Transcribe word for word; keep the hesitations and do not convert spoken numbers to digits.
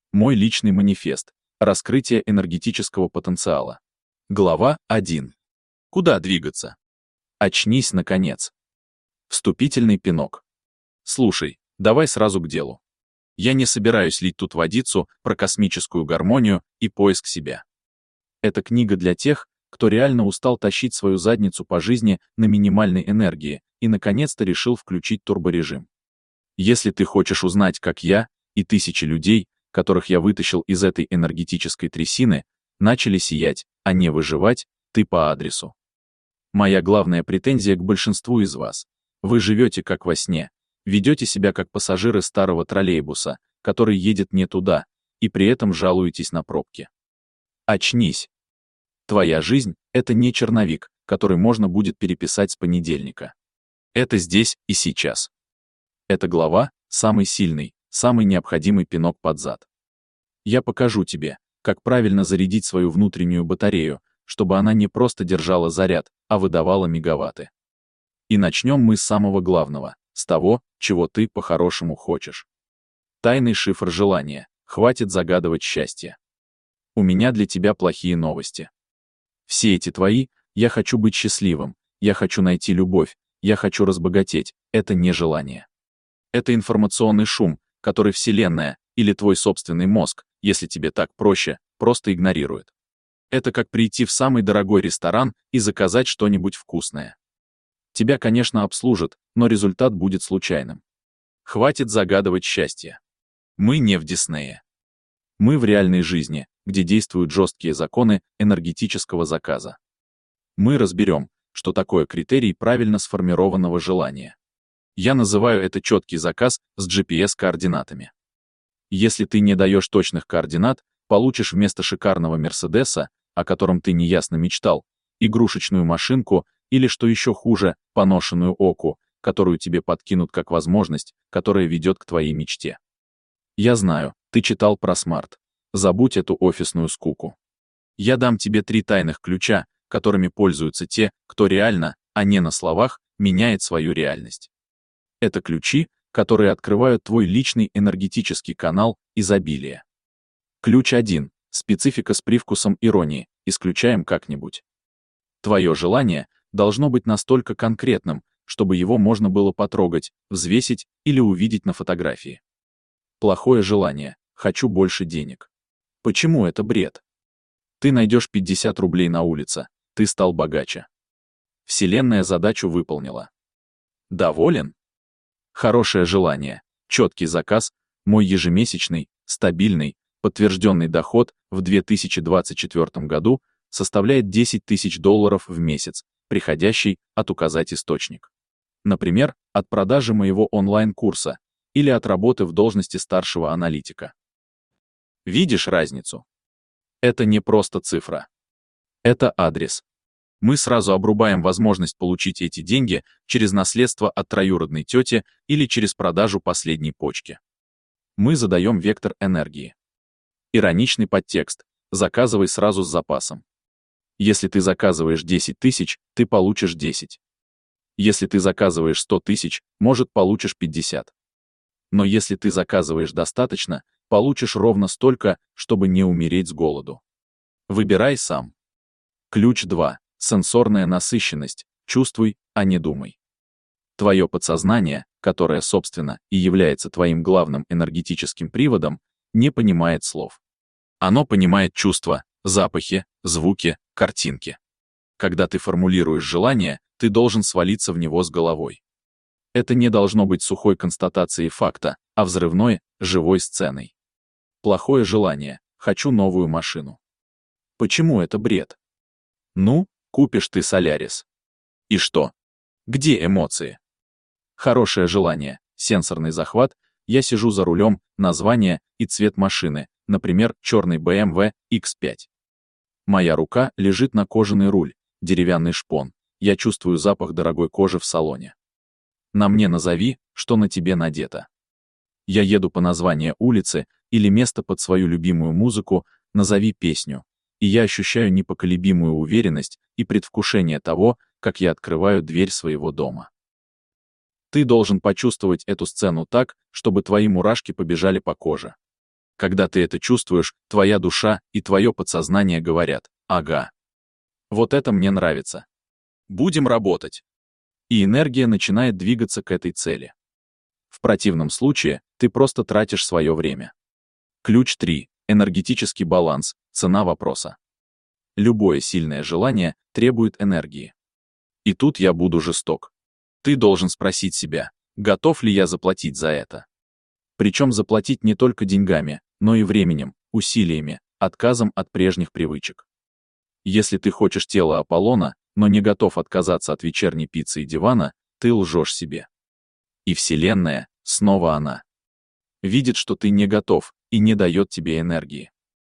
Мой личный манифест. Раскрытие энергетического потенциала. Глава один. Куда двигаться? Очнись, наконец. Вступительный пинок. Слушай, давай сразу к делу. Я не собираюсь лить тут водицу про космическую гармонию и поиск себя. Это книга для тех, кто реально устал тащить свою задницу по жизни на минимальной энергии и наконец-то решил включить турборежим. Если ты хочешь узнать, как я и тысячи людей, которых я вытащил из этой энергетической трясины, начали сиять, а не выживать, ты по адресу. Моя главная претензия к большинству из вас. Вы живете как во сне, ведете себя как пассажиры старого троллейбуса, который едет не туда, и при этом жалуетесь на пробки. Очнись. Твоя жизнь — это не черновик, который можно будет переписать с понедельника. Это здесь и сейчас. Эта глава — самый сильный, самый необходимый пинок под зад. Я покажу тебе, как правильно зарядить свою внутреннюю батарею, чтобы она не просто держала заряд, а выдавала мегаватты. И начнем мы с самого главного, с того, чего ты по-хорошему хочешь. Тайный шифр желания. Хватит загадывать счастье. У меня для тебя плохие новости. Все эти твои «я хочу быть счастливым», «я хочу найти любовь», «я хочу разбогатеть» — это не желание. Это информационный шум, который Вселенная или твой собственный мозг, если тебе так проще, просто игнорирует. Это как прийти в самый дорогой ресторан и заказать что-нибудь вкусное. Тебя, конечно, обслужат, но результат будет случайным. Хватит загадывать счастье. Мы не в Диснее. Мы в реальной жизни, где действуют жесткие законы энергетического заказа. Мы разберем, что такое критерий правильно сформированного желания. Я называю это четкий заказ с джи пи эс-координатами. Если ты не даешь точных координат, получишь вместо шикарного Мерседеса, о котором ты неясно мечтал, игрушечную машинку или, что еще хуже, поношенную оку, которую тебе подкинут как возможность, которая ведет к твоей мечте. Я знаю, ты читал про смарт. Забудь эту офисную скуку. Я дам тебе три тайных ключа, которыми пользуются те, кто реально, а не на словах, меняет свою реальность. Это ключи, которые открывают твой личный энергетический канал изобилия. Ключ один. Специфика с привкусом иронии. Исключаем как-нибудь. Твое желание должно быть настолько конкретным, чтобы его можно было потрогать, взвесить или увидеть на фотографии. Плохое желание. Хочу больше денег. Почему это бред? Ты найдешь пятьдесят рублей на улице, ты стал богаче. Вселенная задачу выполнила. Доволен? Хорошее желание, четкий заказ, мой ежемесячный, стабильный, подтвержденный доход в две тысячи двадцать четвёртом году составляет десять тысяч долларов в месяц, приходящий от указать источник. Например, от продажи моего онлайн-курса или от работы в должности старшего аналитика. Видишь разницу? Это не просто цифра. Это адрес. Мы сразу обрубаем возможность получить эти деньги через наследство от троюродной тети или через продажу последней почки. Мы задаем вектор энергии. Ироничный подтекст. Заказывай сразу с запасом. Если ты заказываешь десять тысяч, ты получишь десять. Если ты заказываешь сто тысяч, может, получишь пятьдесят. Но если ты заказываешь достаточно, получишь ровно столько, чтобы не умереть с голоду. Выбирай сам. Ключ два. Сенсорная насыщенность. Чувствуй, а не думай. Твое подсознание, которое, собственно, и является твоим главным энергетическим приводом, не понимает слов. Оно понимает чувства, запахи, звуки, картинки. Когда ты формулируешь желание, ты должен свалиться в него с головой. Это не должно быть сухой констатацией факта, а взрывной, живой сценой. Плохое желание. Хочу новую машину. Почему это бред? Ну, купишь ты Солярис. И что? Где эмоции? Хорошее желание, сенсорный захват, я сижу за рулем, название и цвет машины, например, черный бэ эм вэ икс пять. Моя рука лежит на кожаный руль, деревянный шпон, я чувствую запах дорогой кожи в салоне. На мне назови, что на тебе надето. Я еду по названию улицы или место под свою любимую музыку, назови песню, и я ощущаю непоколебимую уверенность и предвкушение того, как я открываю дверь своего дома. Ты должен почувствовать эту сцену так, чтобы твои мурашки побежали по коже. Когда ты это чувствуешь, твоя душа и твое подсознание говорят: ага, вот это мне нравится. Будем работать. И энергия начинает двигаться к этой цели. В противном случае ты просто тратишь свое время. Ключ три. Энергетический баланс. Цена вопроса. Любое сильное желание требует энергии. И тут я буду жесток. Ты должен спросить себя, готов ли я заплатить за это. Причем заплатить не только деньгами, но и временем, усилиями, отказом от прежних привычек. Если ты хочешь тело Аполлона, но не готов отказаться от вечерней пиццы и дивана, ты лжешь себе. И Вселенная, снова она, видит, что ты не готов и не дает тебе энергии.